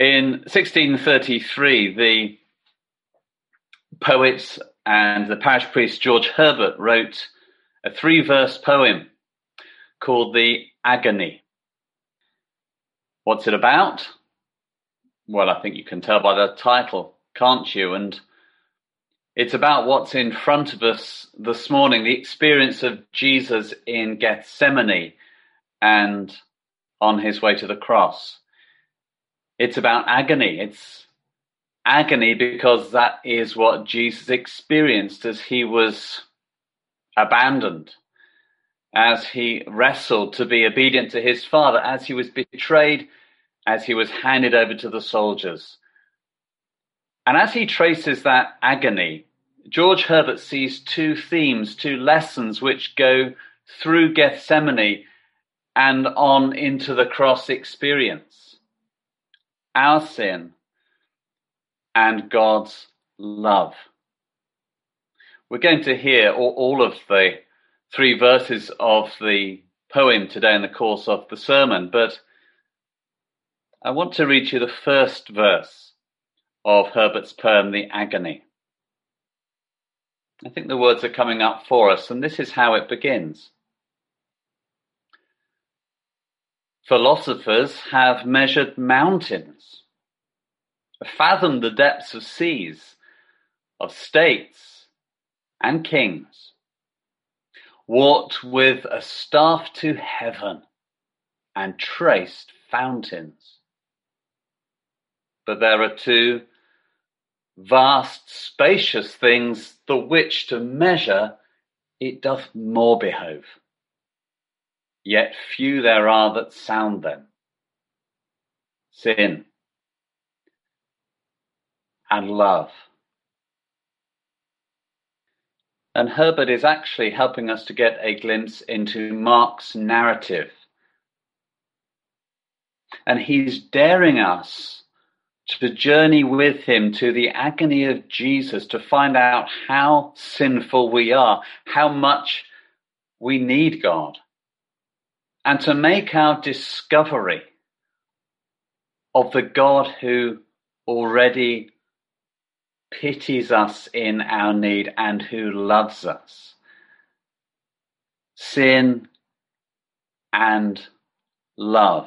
In 1633, the poet and the parish priest George Herbert wrote a 3-verse poem called The Agony. What's it about? Well, I think you can tell by the title, can't you? And it's about what's in front of us this morning, the experience of Jesus in Gethsemane and on his way to the cross. It's about agony. It's agony because that is what Jesus experienced as he was abandoned, as he wrestled to be obedient to his Father, as he was betrayed, as he was handed over to the soldiers. And as he traces that agony, George Herbert sees 2 themes, 2 lessons which go through Gethsemane and on into the cross experience. Our sin and God's love. We're going to hear all of the 3 verses of the poem today in the course of the sermon, but I want to read you the first verse of Herbert's poem, The Agony. I think the words are coming up for us, and this is how it begins. Philosophers have measured mountains, fathomed the depths of seas, of states and kings, walked with a staff to heaven and traced fountains. But there are 2 vast, spacious things, the which to measure it doth more behove. Yet few there are that sound them. Sin and love. And Herbert is actually helping us to get a glimpse into Mark's narrative. And he's daring us to journey with him to the agony of Jesus, to find out how sinful we are, how much we need God, and to make our discovery of the God who already pities us in our need and who loves us. Sin and love.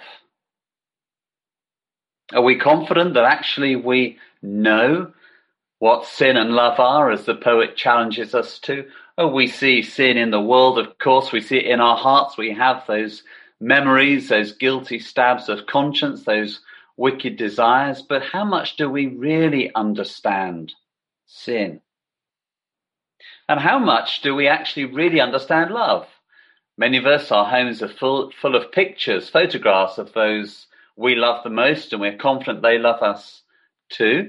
Are we confident that actually we know what sin and love are, as the poet challenges us to? Oh, we see sin in the world, of course. We see it in our hearts. We have those memories, those guilty stabs of conscience, those wicked desires. But how much do we really understand sin? And how much do we actually really understand love? Many of us, our homes are full of pictures, photographs of those we love the most, and we're confident they love us too.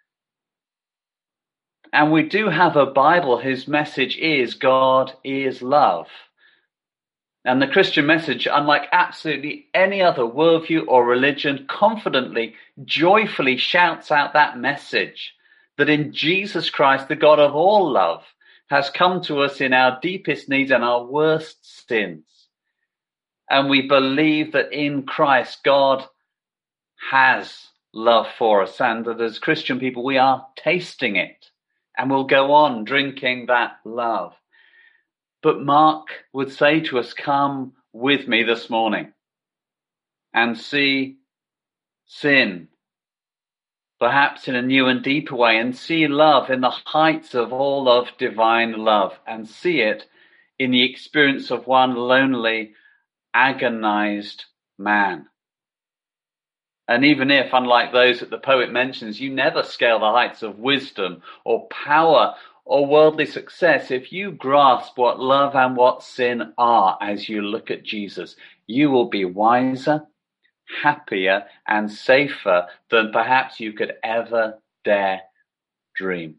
And we do have a Bible whose message is God is love. And the Christian message, unlike absolutely any other worldview or religion, confidently, joyfully shouts out that message that in Jesus Christ, the God of all love, has come to us in our deepest needs and our worst sins. And we believe that in Christ, God has love for us, and that as Christian people, we are tasting it, and we'll go on drinking that love. But Mark would say to us, come with me this morning and see sin, perhaps in a new and deeper way, and see love in the heights of all of divine love, and see it in the experience of one lonely, agonized man. And even if, unlike those that the poet mentions, you never scale the heights of wisdom or power or worldly success, if you grasp what love and what sin are as you look at Jesus, you will be wiser, happier, and safer than perhaps you could ever dare dream.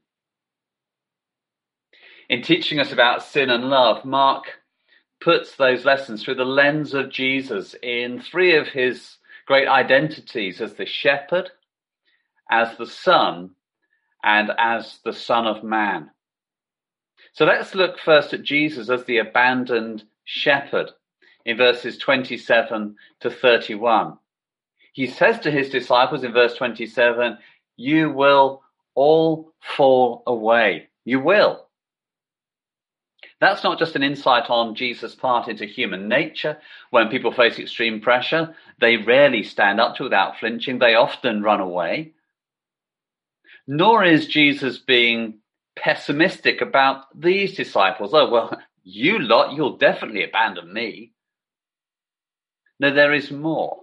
In teaching us about sin and love, Mark puts those lessons through the lens of Jesus in 3 of his great identities: as the shepherd, as the Son, and as the Son of Man. So let's look first at Jesus as the abandoned shepherd in verses 27 to 31. He says to his disciples in verse 27, you will all fall away. You will. That's not just an insight on Jesus' part into human nature. When people face extreme pressure, they rarely stand up to it without flinching. They often run away. Nor is Jesus being pessimistic about these disciples. Oh, well, you lot, you'll definitely abandon me. No, there is more.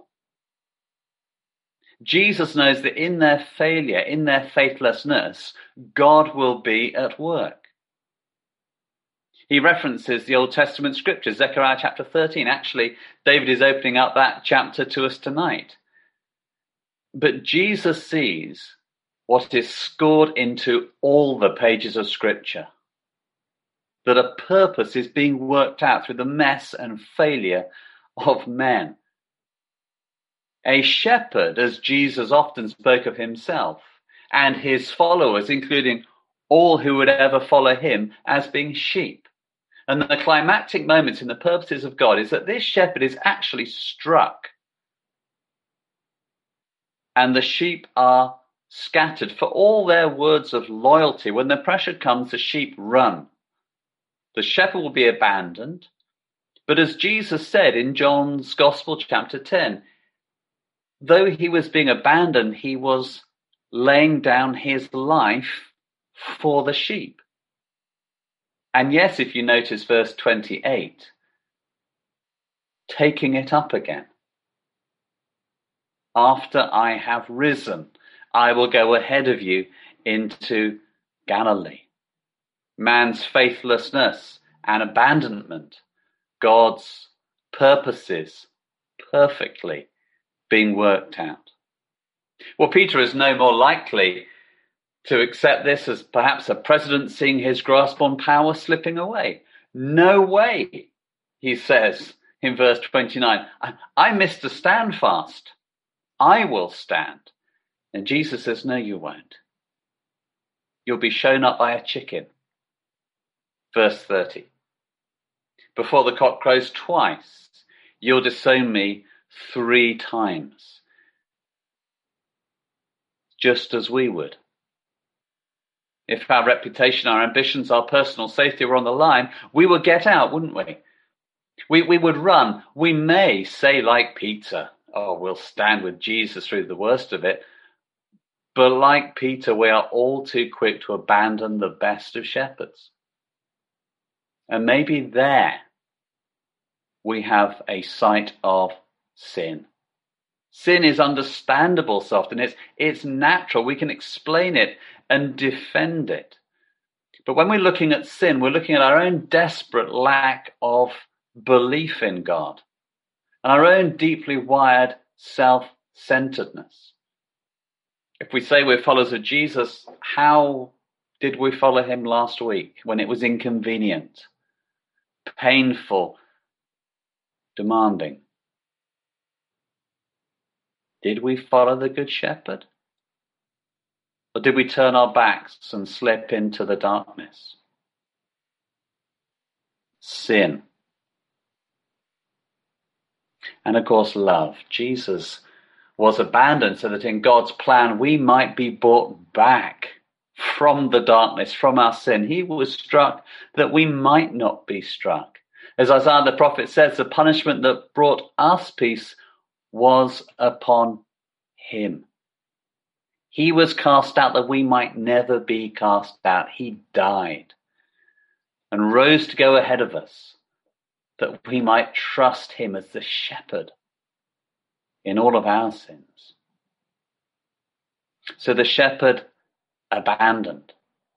Jesus knows that in their failure, in their faithlessness, God will be at work. He references the Old Testament scriptures, Zechariah chapter 13. Actually, David is opening up that chapter to us tonight. But Jesus sees what is scored into all the pages of Scripture, that a purpose is being worked out through the mess and failure of men. A shepherd, as Jesus often spoke of himself, and his followers, including all who would ever follow him, as being sheep. And the climactic moments in the purposes of God is that this shepherd is actually struck. And the sheep are scattered. For all their words of loyalty, when the pressure comes, the sheep run. The shepherd will be abandoned. But as Jesus said in John's Gospel, chapter 10, though he was being abandoned, he was laying down his life for the sheep. And yes, if you notice verse 28, taking it up again. After I have risen, I will go ahead of you into Galilee. Man's faithlessness and abandonment, God's purposes perfectly being worked out. Well, Peter is no more likely to accept this as perhaps a president seeing his grasp on power slipping away. No way, he says in verse 29, I missed a stand fast. I will stand. And Jesus says, no, you won't. You'll be shown up by a chicken. Verse 30. Before the cock crows twice, you'll disown me 3 times. Just as we would. If our reputation, our ambitions, our personal safety were on the line, we would get out, wouldn't we? We would run. We may say like Peter, oh, we'll stand with Jesus through the worst of it. But like Peter, we are all too quick to abandon the best of shepherds. And maybe there we have a sight of sin. Sin is understandable so often. It's natural. We can explain it and defend it. But when we're looking at sin, we're looking at our own desperate lack of belief in God and our own deeply wired self-centeredness. If we say we're followers of Jesus, how did we follow him last week when it was inconvenient, painful, demanding? Did we follow the Good Shepherd? Or did we turn our backs and slip into the darkness? Sin. And of course, love. Jesus was abandoned so that in God's plan we might be brought back from the darkness, from our sin. He was struck that we might not be struck. As Isaiah the prophet says, the punishment that brought us peace was upon him. He was cast out that we might never be cast out. He died and rose to go ahead of us, that we might trust him as the shepherd in all of our sins. So the shepherd abandoned.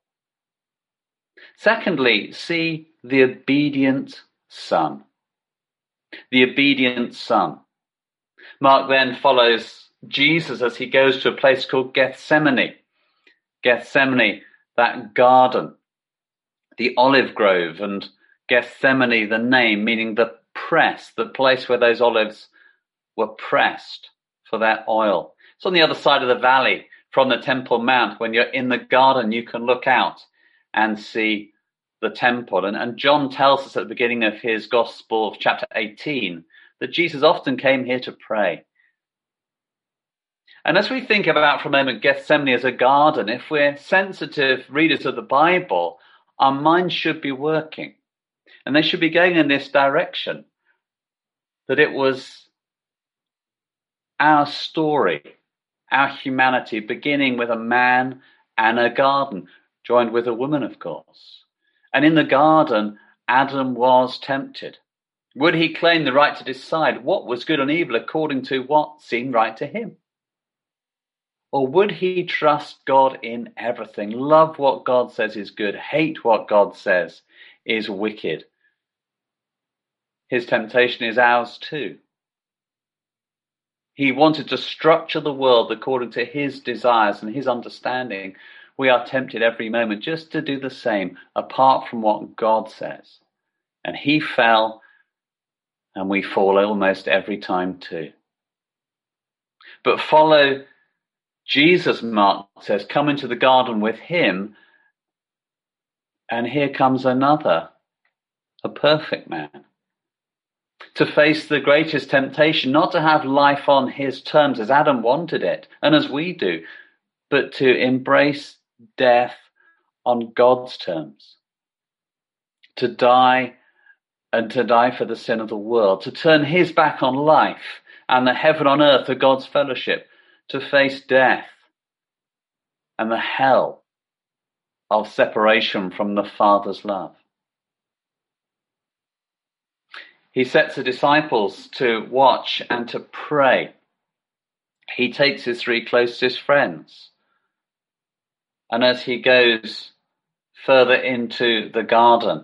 Secondly, see the obedient son. The obedient son. Mark then follows Jesus as he goes to a place called Gethsemane. Gethsemane, that garden, the olive grove, and Gethsemane, the name, meaning the press, the place where those olives were pressed for their oil. It's on the other side of the valley from the Temple Mount. When you're in the garden, you can look out and see the temple. And John tells us at the beginning of his Gospel of chapter 18 that Jesus often came here to pray. And as we think about for a moment Gethsemane as a garden, if we're sensitive readers of the Bible, our minds should be working. And they should be going in this direction, that it was our story, our humanity, beginning with a man and a garden, joined with a woman, of course. And in the garden, Adam was tempted. Would he claim the right to decide what was good and evil according to what seemed right to him? Or would he trust God in everything, love what God says is good, hate what God says is wicked? His temptation is ours too. He wanted to structure the world according to his desires and his understanding. We are tempted every moment just to do the same, apart from what God says. And he fell, and we fall almost every time too. But follow Jesus, Mark says, come into the garden with him, and here comes another, a perfect man, to face the greatest temptation, not to have life on his terms as Adam wanted it, and as we do, but to embrace death on God's terms, to die and to die for the sin of the world, to turn his back on life and the heaven on earth of God's fellowship, to face death and the hell of separation from the Father's love. He sets the disciples to watch and to pray. He takes his three closest friends. And as he goes further into the garden,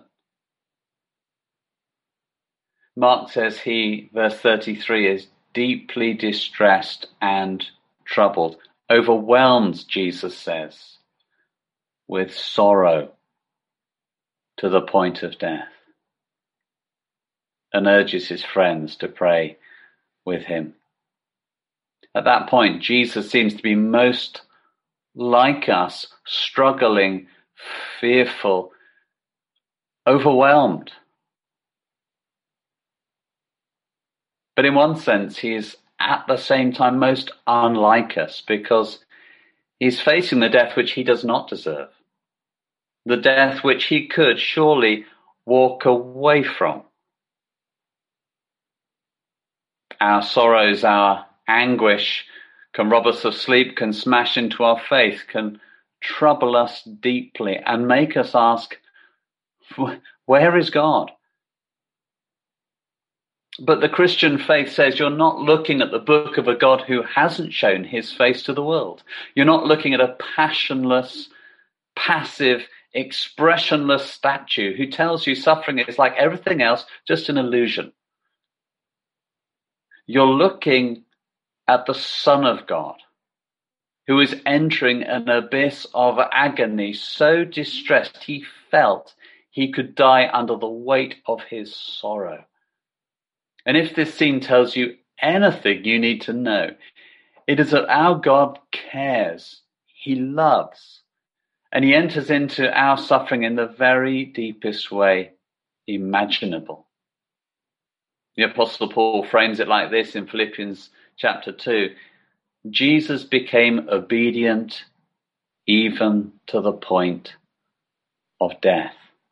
Mark says he, verse 33, is deeply distressed and troubled, overwhelmed, Jesus says, with sorrow to the point of death, and urges his friends to pray with him. At that point, Jesus seems to be most like us, struggling, fearful, overwhelmed. But in one sense, he is at the same time most unlike us, because he's facing the death which he does not deserve, the death which he could surely walk away from. Our sorrows, our anguish can rob us of sleep, can smash into our faith, can trouble us deeply and make us ask, where is God? But the Christian faith says you're not looking at the book of a God who hasn't shown his face to the world. You're not looking at a passionless, passive, expressionless statue who tells you suffering is like everything else, just an illusion. You're looking at the Son of God, who is entering an abyss of agony, so distressed he felt he could die under the weight of his sorrow. And if this scene tells you anything you need to know, it is that our God cares, he loves, and he enters into our suffering in the very deepest way imaginable. The Apostle Paul frames it like this in Philippians chapter 2. Jesus became obedient even to the point of death.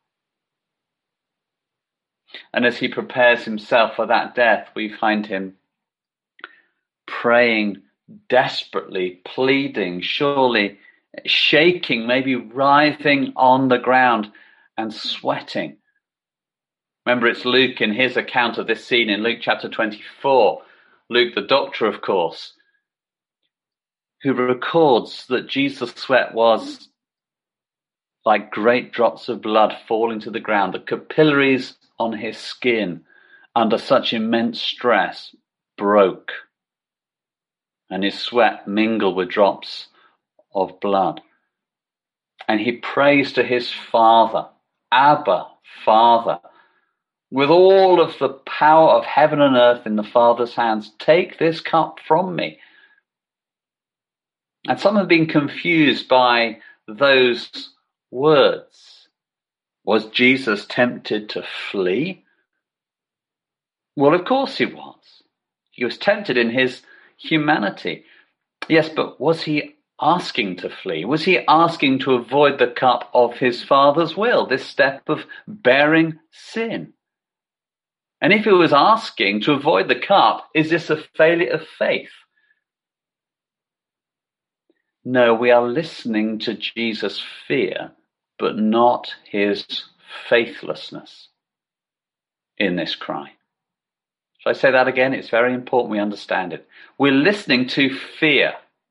And as he prepares himself for that death, we find him praying desperately, pleading, surely shaking, maybe writhing on the ground and sweating. Remember, it's Luke in his account of this scene in Luke chapter 24, Luke the doctor, of course, who records that Jesus' sweat was like great drops of blood falling to the ground. The capillaries on his skin under such immense stress broke, and his sweat mingled with drops of blood. And he prays to his Father, Abba, Father, with all of the power of heaven and earth in the Father's hands, take this cup from me. And some have been confused by those words. Was Jesus tempted to flee? Well, of course he was. He was tempted in his humanity. Yes, but was he asking to flee? Was he asking to avoid the cup of his Father's will, this step of bearing sin? And if he was asking to avoid the cup, is this a failure of faith? No, we are listening to Jesus' fear, but not his faithlessness in this cry. Shall I say that again? It's very important we understand it. We're listening to fear,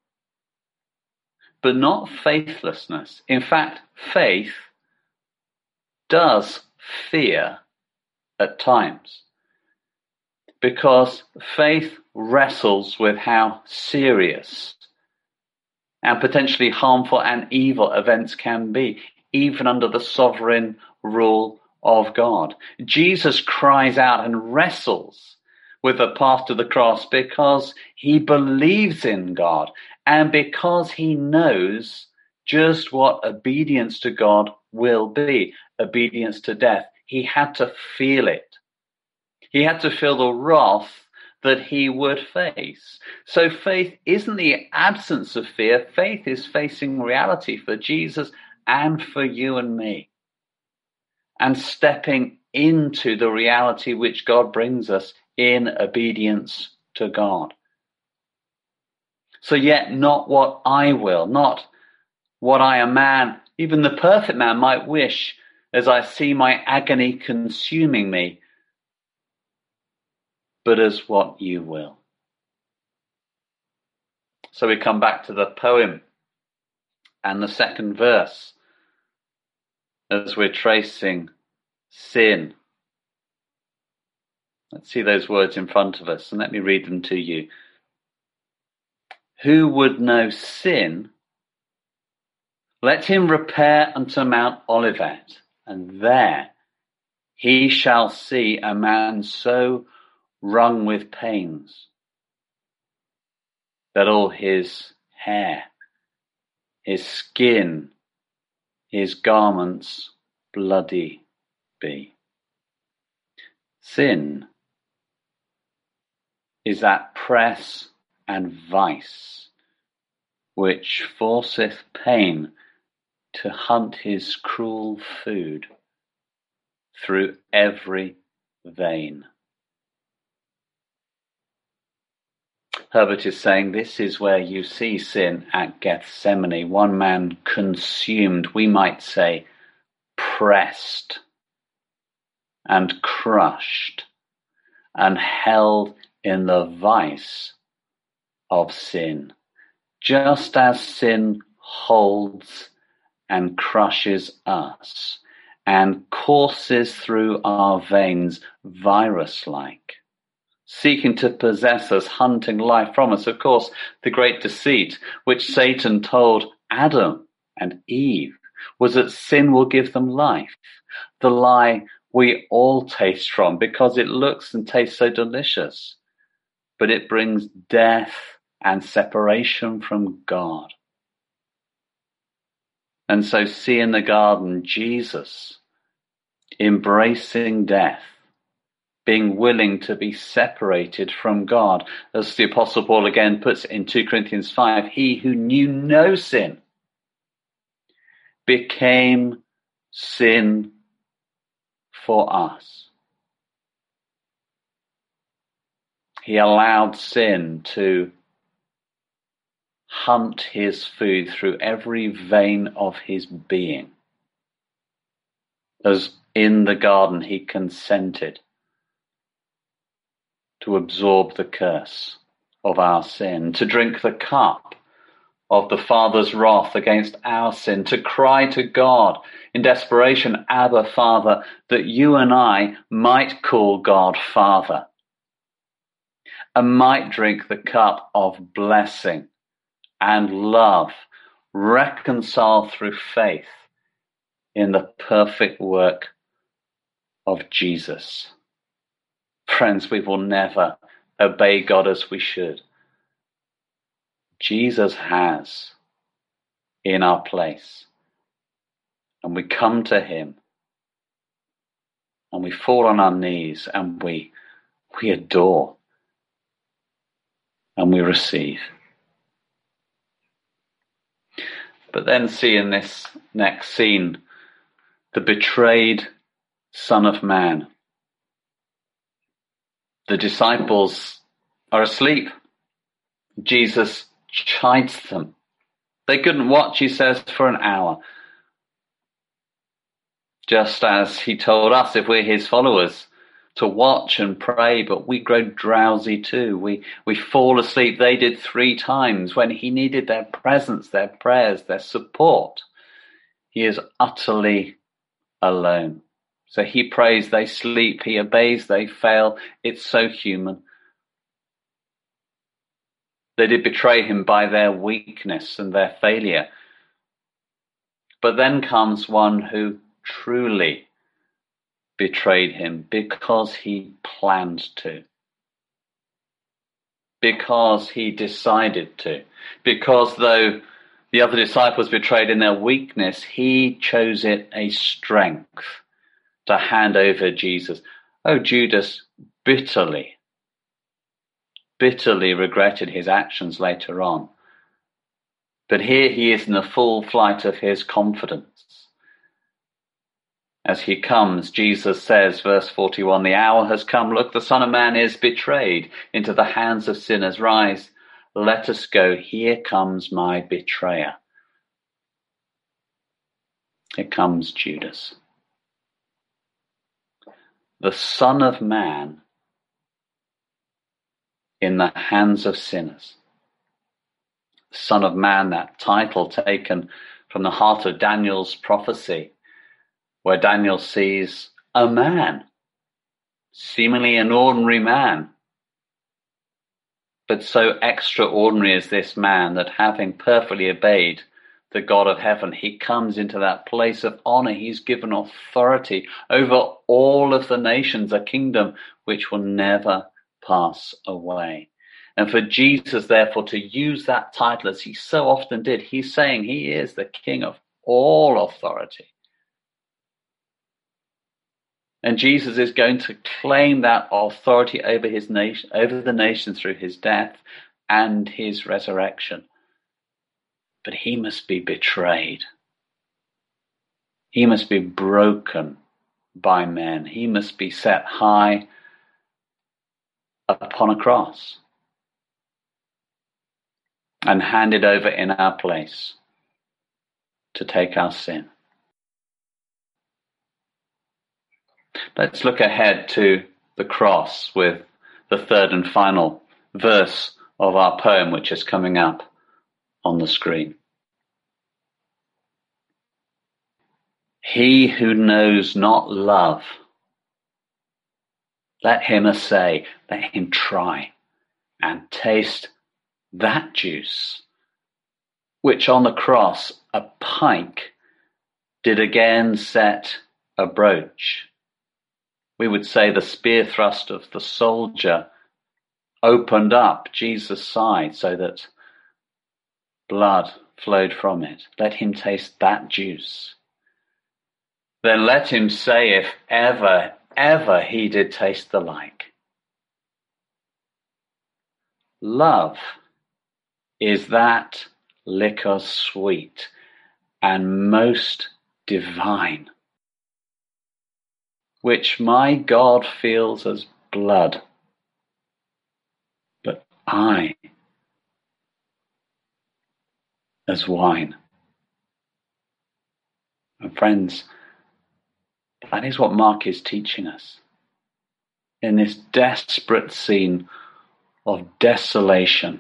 but not faithlessness. In fact, faith does fear at times, because faith wrestles with how serious and potentially harmful and evil events can be, even under the sovereign rule of God. Jesus cries out and wrestles with the path to the cross because he believes in God and because he knows just what obedience to God will be, obedience to death. He had to feel it. He had to feel the wrath that he would face. So faith isn't the absence of fear. Faith is facing reality for Jesus and for you and me, and stepping into the reality which God brings us in obedience to God. So yet not what I will, not what I, a man, even the perfect man, might wish as I see my agony consuming me, but as what you will. So we come back to the poem and the second verse as we're tracing sin. Let's see those words in front of us, and let me read them to you. Who would know sin? Let him repair unto Mount Olivet, and there he shall see a man so wrung with pains that all his hair, his skin, his garments bloody be. Sin is that press and vice which forceth pain to hunt his cruel food through every vein. Herbert is saying this is where you see sin at Gethsemane. One man consumed, we might say, pressed and crushed and held in the vice of sin, just as sin holds and crushes us and courses through our veins virus-like, seeking to possess us, hunting life from us. Of course, the great deceit which Satan told Adam and Eve was that sin will give them life. The lie we all taste from because it looks and tastes so delicious, but it brings death and separation from God. And so see in the garden Jesus embracing death, being willing to be separated from God. As the Apostle Paul again puts it in 2 Corinthians 5, he who knew no sin became sin for us. He allowed sin to hunt his food through every vein of his being. As in the garden he consented to absorb the curse of our sin, to drink the cup of the Father's wrath against our sin, to cry to God in desperation, Abba, Father, that you and I might call God Father and might drink the cup of blessing and love, reconciled through faith in the perfect work of Jesus. Friends, we will never obey God as we should. Jesus has in our place. And we come to him and we fall on our knees and we adore and we receive. But then see in this next scene, the betrayed Son of Man. The disciples are asleep. Jesus chides them. They couldn't watch, he says, for an hour. Just as he told us, if we're his followers, to watch and pray, but we grow drowsy too. We fall asleep. They did 3 times when he needed their presence, their prayers, their support. He is utterly alone. So he prays, they sleep. He obeys, they fail. It's so human. They did betray him by their weakness and their failure. But then comes one who truly betrayed him because he planned to, because he decided to, because though the other disciples betrayed in their weakness, he chose it a strength to hand over Jesus. Oh, Judas bitterly regretted his actions later on. But here he is in the full flight of his confidence. As he comes, Jesus says, verse 41, the hour has come. Look, the Son of Man is betrayed into the hands of sinners. Rise, let us go. Here comes my betrayer. Here comes Judas. The Son of Man in the hands of sinners. Son of Man, that title taken from the heart of Daniel's prophecy, where Daniel sees a man, seemingly an ordinary man, but so extraordinary is this man that having perfectly obeyed the God of heaven, he comes into that place of honor. He's given authority over all of the nations, a kingdom which will never pass away. And for Jesus, therefore, to use that title as he so often did, he's saying he is the King of all authority. And Jesus is going to claim that authority over his nation, over the nation through his death and his resurrection. But he must be betrayed. He must be broken by men. He must be set high upon a cross and handed over in our place to take our sin. Let's look ahead to the cross with the third and final verse of our poem, which is coming up on the screen. He who knows not love, let him essay, let him try and taste that juice, which on the cross a pike did again set abroach. We would say the spear thrust of the soldier opened up Jesus' side so that blood flowed from it. Let him taste that juice. Then let him say if ever he did taste the like. Love is that liquor sweet and most divine, which my God feels as blood, but I as wine. And friends, that is what Mark is teaching us in this desperate scene of desolation.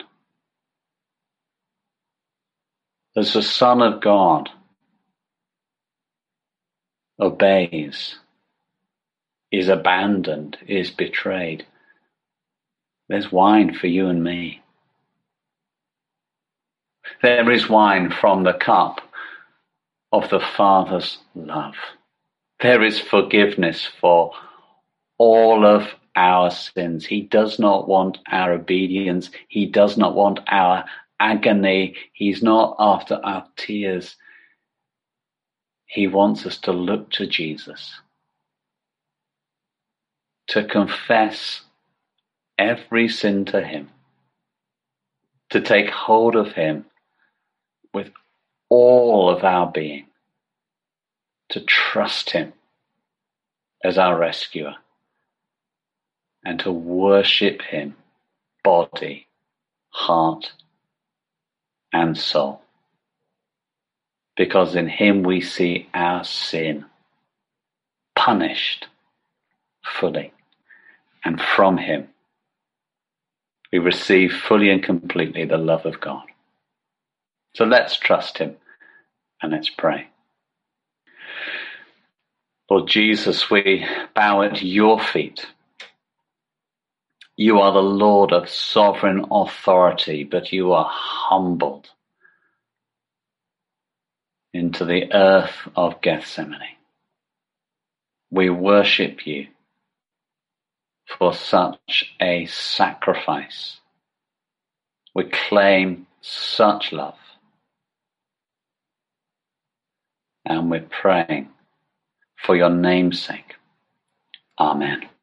As the Son of God obeys, is abandoned, is betrayed, there's wine for you and me. There is wine from the cup of the Father's love. There is forgiveness for all of our sins. He does not want our obedience. He does not want our agony. He's not after our tears. He wants us to look to Jesus, to confess every sin to him, to take hold of him with all of our being to trust him as our rescuer and to worship him, body, heart, and soul. Because in him we see our sin punished fully, and from him we receive fully and completely the love of God. So let's trust him and let's pray. Lord Jesus, we bow at your feet. You are the Lord of sovereign authority, but you are humbled into the earth of Gethsemane. We worship you for such a sacrifice. We claim such love. And we're praying for your name's sake. Amen.